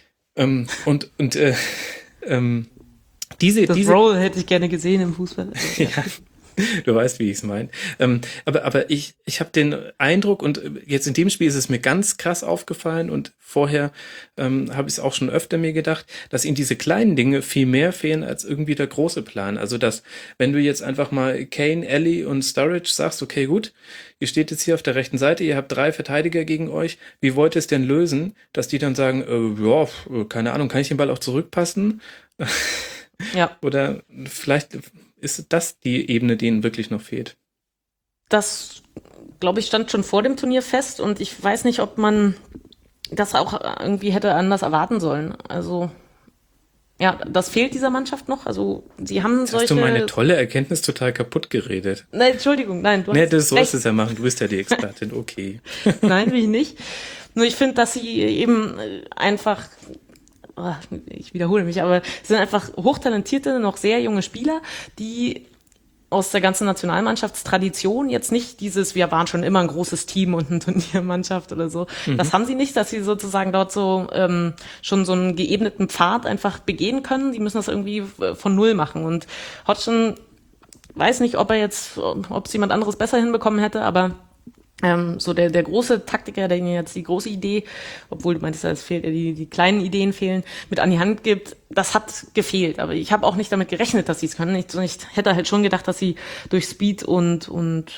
Diese Roll hätte ich gerne gesehen im Fußball. Ja, du weißt, wie ich es meine. Aber ich habe den Eindruck, und jetzt in dem Spiel ist es mir ganz krass aufgefallen und vorher habe ich es auch schon öfter mir gedacht, dass ihnen diese kleinen Dinge viel mehr fehlen als irgendwie der große Plan. Also dass, wenn du jetzt einfach mal Kane, Alli und Sturridge sagst, okay, gut, ihr steht jetzt hier auf der rechten Seite, ihr habt 3 Verteidiger gegen euch, wie wollt ihr es denn lösen, dass die dann sagen, keine Ahnung, kann ich den Ball auch zurückpassen? Ja. Oder vielleicht ist das die Ebene, die ihnen wirklich noch fehlt. Das, glaube ich, stand schon vor dem Turnier fest und ich weiß nicht, ob man das auch irgendwie hätte anders erwarten sollen. Also ja, das fehlt dieser Mannschaft noch. Also sie haben Jetzt solche... hast du meine tolle Erkenntnis total kaputt geredet. Nein, Entschuldigung, nein. Du hast das sollst recht. es ja machen, du bist ja die Expertin, okay. Nein, will ich nicht. Nur ich finde, dass sie eben einfach... Ich wiederhole mich, aber es sind einfach hochtalentierte, noch sehr junge Spieler, die aus der ganzen Nationalmannschaftstradition jetzt nicht dieses, wir waren schon immer ein großes Team und eine Turniermannschaft oder so. Das haben sie nicht, dass sie sozusagen dort so schon so einen geebneten Pfad einfach begehen können. Die müssen das irgendwie von Null machen. Und Hodgson weiß nicht, ob es jemand anderes besser hinbekommen hätte, aber So der große Taktiker, der Ihnen jetzt die große Idee, obwohl du meintest, es fehlt, die kleinen Ideen fehlen, mit an die Hand gibt, das hat gefehlt. Aber ich habe auch nicht damit gerechnet, dass sie es können. Ich hätte halt schon gedacht, dass sie durch Speed und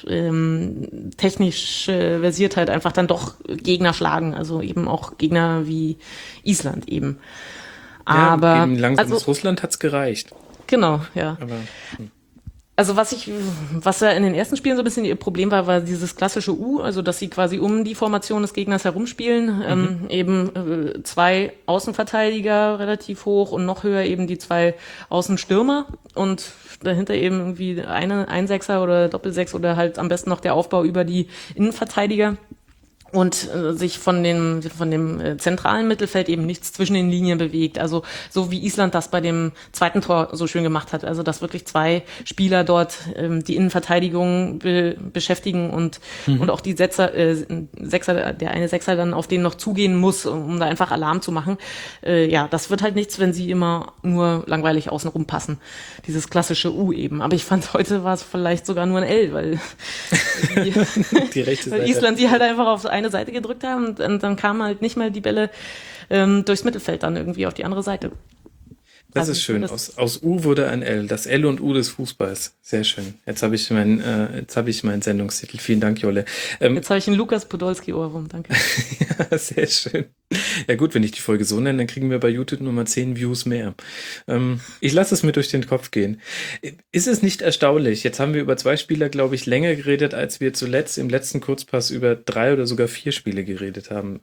technische Versiertheit einfach dann doch Gegner schlagen. Also eben auch Gegner wie Island eben. Aber ja, gegen langsames Russland hat's gereicht. Genau, ja. Aber Also was ja in den ersten Spielen so ein bisschen ihr Problem war dieses klassische U, also dass sie quasi um die Formation des Gegners herumspielen, eben 2 Außenverteidiger relativ hoch und noch höher eben die 2 Außenstürmer und dahinter eben irgendwie ein Sechser oder Doppelsechs oder halt am besten noch der Aufbau über die Innenverteidiger. Und sich von dem zentralen Mittelfeld eben nichts zwischen den Linien bewegt. Also so wie Island das bei dem zweiten Tor so schön gemacht hat. Also dass wirklich 2 Spieler dort die Innenverteidigung beschäftigen und auch die Sechser, der eine Sechser dann auf den noch zugehen muss, um da einfach Alarm zu machen. Ja, das wird halt nichts, wenn sie immer nur langweilig außen rum passen. Dieses klassische U eben. Aber ich fand, heute war es vielleicht sogar nur ein L, weil die rechte Seite. Weil Island die halt einfach auf eine Seite gedrückt haben und dann kamen halt nicht mal die Bälle durchs Mittelfeld dann irgendwie auf die andere Seite. Das ist schön. Aus U wurde ein L. Das L und U des Fußballs. Sehr schön. Jetzt habe ich meinen Sendungstitel. Vielen Dank, Jolle. Jetzt habe ich einen Lukas Podolski-Ohrwurm. Danke. Ja, sehr schön. Ja gut, wenn ich die Folge so nenne, dann kriegen wir bei YouTube Nummer 10 Views mehr. Ich lasse es mir durch den Kopf gehen. Ist es nicht erstaunlich? Jetzt haben wir über 2 Spieler, glaube ich, länger geredet, als wir zuletzt im letzten Kurzpass über 3 oder sogar 4 Spiele geredet haben.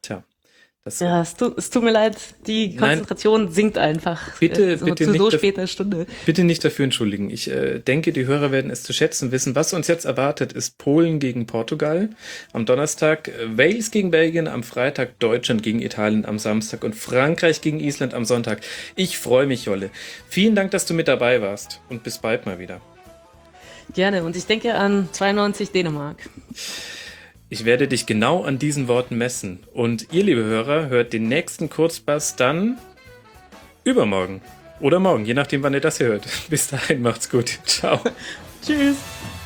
Ja, es tut mir leid, die Konzentration sinkt einfach. Bitte zu so später Stunde. Bitte nicht dafür entschuldigen. Ich denke, die Hörer werden es zu schätzen wissen. Was uns jetzt erwartet, ist Polen gegen Portugal am Donnerstag, Wales gegen Belgien am Freitag, Deutschland gegen Italien am Samstag und Frankreich gegen Island am Sonntag. Ich freue mich, Jolle. Vielen Dank, dass du mit dabei warst und bis bald mal wieder. Gerne. Und ich denke an 92 Dänemark. Ich werde dich genau an diesen Worten messen. Und ihr, liebe Hörer, hört den nächsten Kurzpass dann übermorgen. Oder morgen, je nachdem, wann ihr das hier hört. Bis dahin, macht's gut. Ciao. Tschüss.